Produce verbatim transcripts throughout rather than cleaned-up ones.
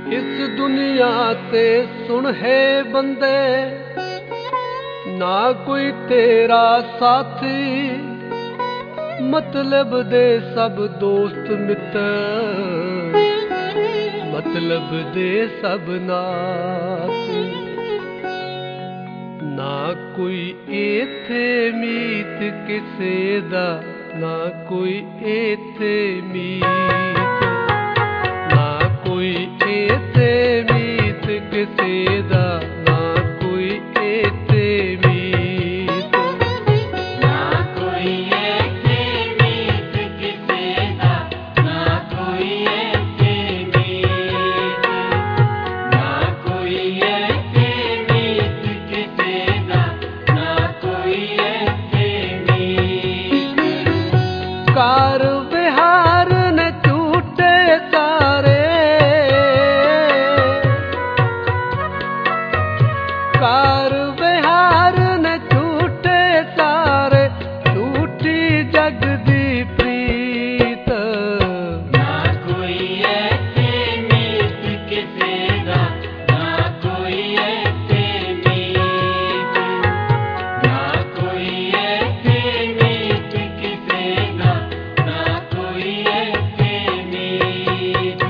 इस दुनिया ते सुन है बंदे, ना कोई तेरा साथी, मतलब दे सब दोस्त मित्र, मतलब दे सब नाती। ना कोई एथे मीत किसे दा, ना कोई एथे मीत, ना कोई एथे मीत किसे दा, ना कोई एथे मीत, ना कोई एथे मीत किसे दा, ना कोई एथे मीत, ना कोई एथे मीत किसे दा, ना कोई एथे मीत। कार विहार न झूठे सारे, कार विहार न झूठे सारे, झूठी जग दी प्रीत, ना कोई एथे मीत किसे दा, ना कोई एथे मीत, ना कोई एथे मीत किसे दा, ना कोई एथे मीत।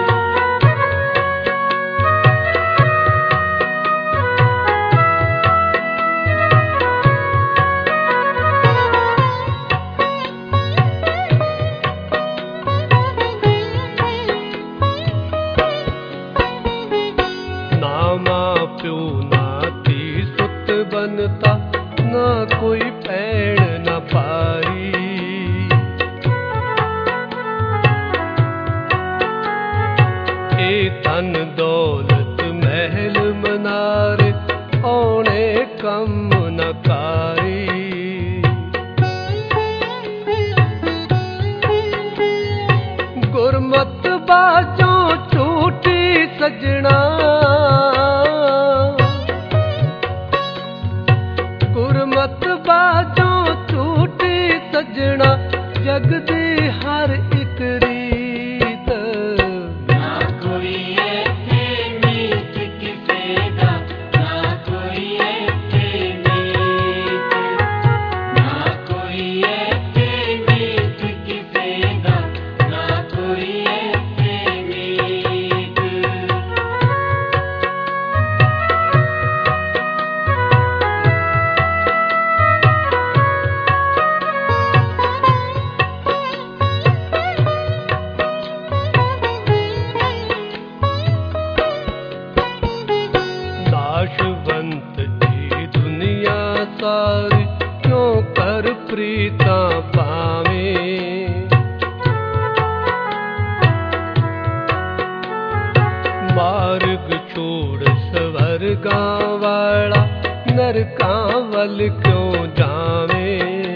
ना मां प्यो ना धी सुत बनता, ना कोई भैण ना भाई, ए धन दौलत महल मनारे, औने कम न कारी। गुरमत बाजों झूठी सजना, गुरमत बाजों झूठी सजना, जग दी हर एक रीत, ना कोई एथे मीत किसे दा, ना कोई एथे मीत, ना कोई एथे मीत किसे दा, ना कोई एथे मीत। नाशवंत ये दुनिया सारी, क्यों कर प्रीता पावे, मार्ग छोड़ स्वर्गां वाला, नरकां वल क्यों जावे।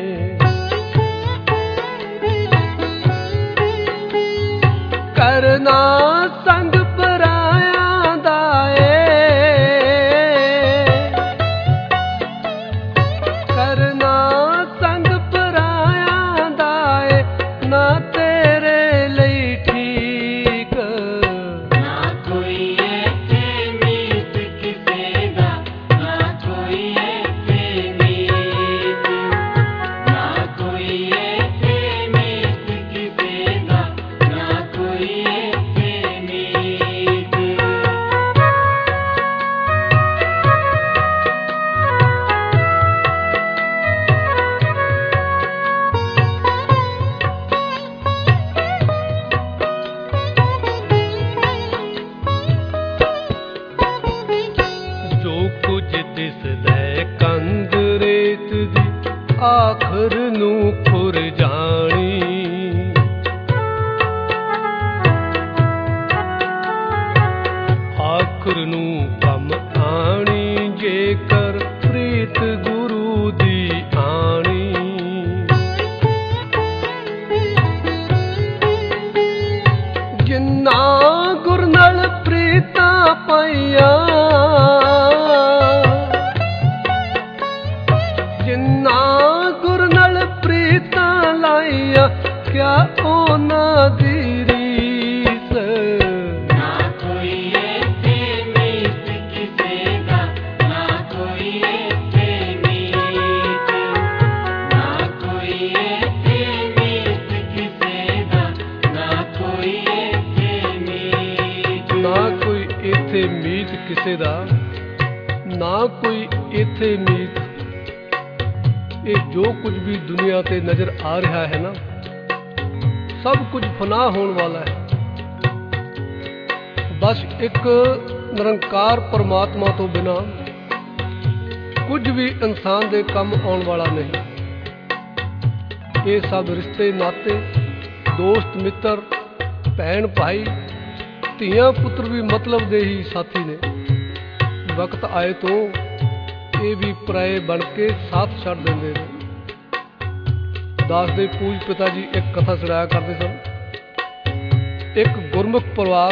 करना संग पराया दाए, करना संग पराया दाए, ना तेरे लिए ठीक, ना कोई एथे मीत किसे दा, ना कोई एथे मीत, ना कोई एथे मीत किसे दा, ना कोई एथे मीत। जो कुछ दिसदा कंद रेत दी, आखर नू खुर जानी, आखर नू कम आनी, जेकर प्रीत गुरु दी आनी। जिन्ना गुरनल प्रीता पाइया, जिन्ना गुरनल प्रीता लाइया, क्या ओना दी रीस, ना कोई ਕਿਸੇ ਦਾ, ਨਾ ਕੋਈ ਇੱਥੇ ਮੀਤ। ਇਹ ਜੋ ਕੁਝ ਵੀ ਦੁਨੀਆ ਤੇ ਨਜ਼ਰ ਆ ਰਿਹਾ ਹੈ ਨਾ, ਸਭ ਕੁਝ ਫਨਾ ਹੋਣ ਵਾਲਾ ਹੈ। ਬਸ ਇੱਕ ਨਿਰੰਕਾਰ ਪਰਮਾਤਮਾ ਤੋਂ ਬਿਨਾਂ ਕੁਝ ਵੀ ਇਨਸਾਨ ਦੇ ਕੰਮ ਆਉਣ ਵਾਲਾ ਨਹੀਂ। ਇਹ ਸਭ ਰਿਸ਼ਤੇ ਨਾਤੇ, ਦੋਸਤ ਮਿੱਤਰ, ਭੈਣ ਭਾਈ, ਧੀਆਂ ਪੁੱਤਰ ਵੀ ਮਤਲਬ ਦੇ ਹੀ ਸਾਥੀ ਨੇ। ਵਕਤ ਆਏ ਤੋਂ ਇਹ ਵੀ ਪਰਾਏ ਬਣ ਕੇ ਸਾਥ ਛੱਡ ਦਿੰਦੇ ਨੇ। ਦਾਸ ਦੇ ਪੂਜ ਪਿਤਾ ਜੀ ਇੱਕ ਕਥਾ ਸੁਣਾਇਆ ਕਰਦੇ ਸਨ। ਇੱਕ ਗੁਰਮੁਖ ਪਰਿਵਾਰ,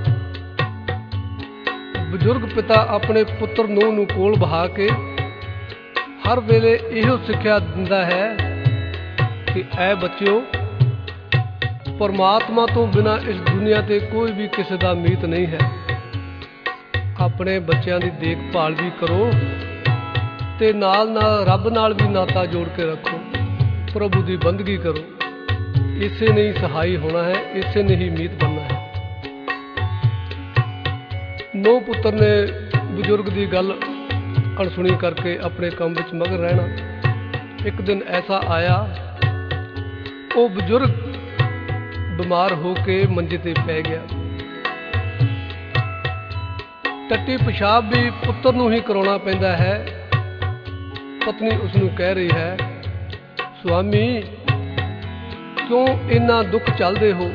ਬਜ਼ੁਰਗ ਪਿਤਾ ਆਪਣੇ ਪੁੱਤਰ ਨੂੰਹ ਨੂੰ ਕੋਲ ਬਹਾ ਕੇ ਹਰ ਵੇਲੇ ਇਹੋ ਸਿੱਖਿਆ ਦਿੰਦਾ ਹੈ ਕਿ ਐ ਬੱਚਿਓ, ਪਰਮਾਤਮਾ ਤੋਂ ਬਿਨਾਂ ਇਸ ਦੁਨੀਆ ਤੇ ਕੋਈ ਵੀ ਕਿਸੇ ਦਾ ਮੀਤ ਨਹੀਂ ਹੈ। ਆਪਣੇ ਬੱਚਿਆਂ ਦੀ ਦੇਖਭਾਲ ਵੀ ਕਰੋ ਤੇ ਨਾਲ ਨਾਲ ਰੱਬ ਨਾਲ ਵੀ ਨਾਤਾ ਜੋੜ ਕੇ ਰੱਖੋ। ਪ੍ਰਭੂ ਦੀ ਬੰਦਗੀ ਕਰੋ। ਇਸੇ ਨੇ ਹੀ ਸਹਾਈ ਹੋਣਾ ਹੈ, ਇਸੇ ਨੇ ਹੀ ਮੀਤ ਬਣਨਾ ਹੈ। ਨੌ ਪੁੱਤਰ ਨੇ ਬਜ਼ੁਰਗ ਦੀ ਗੱਲ ਅਣਸੁਣੀ ਕਰਕੇ ਆਪਣੇ ਕੰਮ ਵਿੱਚ ਮਗਨ ਰਹਿਣਾ। ਇੱਕ ਦਿਨ ਐਸਾ ਆਇਆ, ਉਹ ਬਜ਼ੁਰਗ ਬਿਮਾਰ ਹੋ ਕੇ ਮੰਜੇ ਤੇ ਪੈ ਗਿਆ। ਟੱਟੀ ਪਿਸ਼ਾਬ ਵੀ ਪੁੱਤਰ ਨੂੰ ਹੀ ਕਰਾਉਣਾ ਪੈਂਦਾ ਹੈ। ਪਤਨੀ ਉਸ ਨੂੰ ਕਹਿ ਰਹੀ ਹੈ, ਸੁਆਮੀ ਕਿਉਂ ਇੰਨਾ ਦੁੱਖ ਝੱਲਦੇ ਹੋ?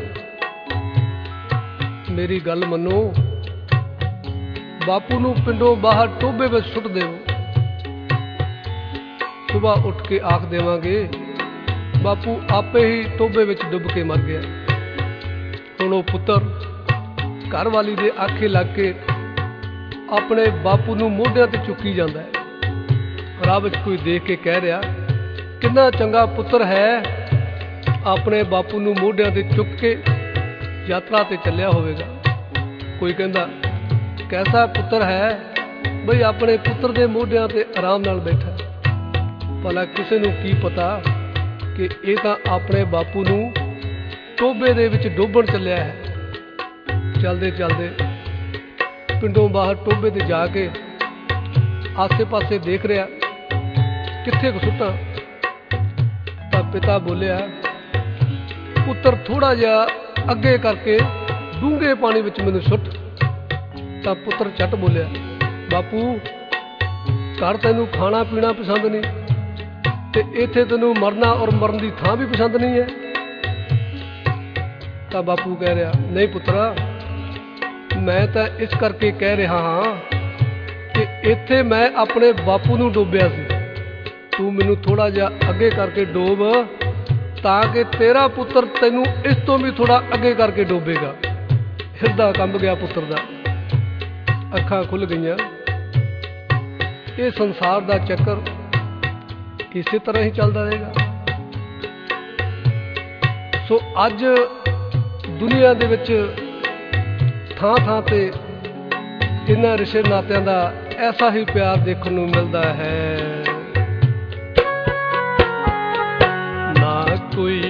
ਮੇਰੀ ਗੱਲ ਮੰਨੋ, ਬਾਪੂ ਨੂੰ ਪਿੰਡੋਂ ਬਾਹਰ ਟੋਭੇ ਵਿੱਚ ਸੁੱਟ ਦਿਓ। ਸੁਬਾਹ ਉੱਠ ਕੇ ਆਖ ਦੇਵਾਂਗੇ ਬਾਪੂ ਆਪੇ ਹੀ ਟੋਭੇ ਵਿੱਚ ਡੁੱਬ ਕੇ ਮਰ ਗਿਆ। ਹੁਣ ਉਹ ਪੁੱਤਰ ਘਰ ਵਾਲੀ ਦੇ ਆਖੇ ਲੱਗ ਕੇ ਆਪਣੇ ਬਾਪੂ ਨੂੰ ਮੋਢਿਆਂ ਤੇ ਚੁੱਕੀ ਜਾਂਦਾ ਹੈ। ਰਾਹ ਵਿੱਚ ਕੋਈ ਦੇਖ ਕੇ ਕਹਿ ਰਿਹਾ, ਕਿੰਨਾ ਚੰਗਾ ਪੁੱਤਰ ਹੈ, ਆਪਣੇ ਬਾਪੂ ਨੂੰ ਮੋਢਿਆਂ ਤੇ ਚੁੱਕ ਕੇ ਯਾਤਰਾ ਤੇ ਚੱਲਿਆ ਹੋਵੇਗਾ। ਕੋਈ ਕਹਿੰਦਾ, ਕੈਸਾ ਪੁੱਤਰ ਹੈ ਬਈ ਆਪਣੇ ਪੁੱਤਰ ਦੇ ਮੋਢਿਆਂ ਤੇ ਆਰਾਮ ਨਾਲ ਬੈਠਾ। ਭਲਾ ਕਿਸੇ ਨੂੰ ਕੀ ਪਤਾ ਕਿ ਇਹ ਤਾਂ ਆਪਣੇ ਬਾਪੂ ਨੂੰ ਟੋਭੇ ਦੇ ਵਿੱਚ ਡੋਬਣ ਚੱਲਿਆ ਹੈ। ਚੱਲਦੇ ਚੱਲਦੇ ਪਿੰਡੋਂ ਬਾਹਰ ਟੋਭੇ ਤੇ ਜਾ ਕੇ ਆਸੇ ਪਾਸੇ ਦੇਖ ਰਿਹਾ, ਕਿੱਥੇ ਕੁ ਸੁੱਟਾਂ। ਤਾਂ ਪਿਤਾ ਬੋਲਿਆ, ਪੁੱਤਰ ਥੋੜਾ ਜਿਹਾ ਅੱਗੇ ਕਰਕੇ ਡੂੰਘੇ ਪਾਣੀ ਵਿੱਚ ਮੈਨੂੰ ਸੁੱਟ। ਤਾਂ ਪੁੱਤਰ ਝੱਟ ਬੋਲਿਆ, ਬਾਪੂ ਘਰ ਤੈਨੂੰ ਖਾਣਾ ਪੀਣਾ ਪਸੰਦ ਨਹੀਂ ਤੇ ਇੱਥੇ ਤੈਨੂੰ ਮਰਨਾ ਔਰ ਮਰਨ ਦੀ ਥਾਂ ਵੀ ਪਸੰਦ ਨਹੀਂ ਹੈ। ਤਾਂ ਬਾਪੂ ਕਹਿ ਰਿਹਾ, ਨਹੀਂ ਪੁੱਤਰਾ, ਮੈਂ ਤਾਂ ਇਸ ਕਰਕੇ ਕਹਿ ਰਿਹਾ ਹਾਂ ਕਿ ਇੱਥੇ ਮੈਂ ਆਪਣੇ ਬਾਪੂ ਨੂੰ ਡੋਬਿਆ ਸੀ। ਤੂੰ ਮੈਨੂੰ ਥੋੜਾ ਜਿਹਾ ਅੱਗੇ ਕਰਕੇ ਡੋਬ ਤਾਂ ਕਿ ਤੇਰਾ ਪੁੱਤਰ ਤੈਨੂੰ ਇਸ ਤੋਂ ਵੀ ਥੋੜਾ ਅੱਗੇ ਕਰਕੇ ਡੋਬੇਗਾ। ਹਿਰਦਾ ਕੰਬ ਗਿਆ ਪੁੱਤਰ ਦਾ, ਅੱਖਾਂ ਖੁੱਲ ਗਈਆਂ। ਇਹ ਸੰਸਾਰ ਦਾ ਚੱਕਰ ਇਸੇ ਤਰ੍ਹਾਂ ਹੀ ਚੱਲਦਾ ਰਹੇਗਾ। ਸੋ ਅੱਜ ਦੁਨੀਆ ਦੇ ਵਿੱਚ ਥਾਂ ਥਾਂ ਤੇ ਇਹਨਾਂ ਰਿਸ਼ਤੇ ਨਾਤਿਆਂ ਦਾ ਐਸਾ ਹੀ ਪਿਆਰ ਦੇਖਣ ਨੂੰ ਮਿਲਦਾ ਹੈ। ਨਾ ਕੋਈ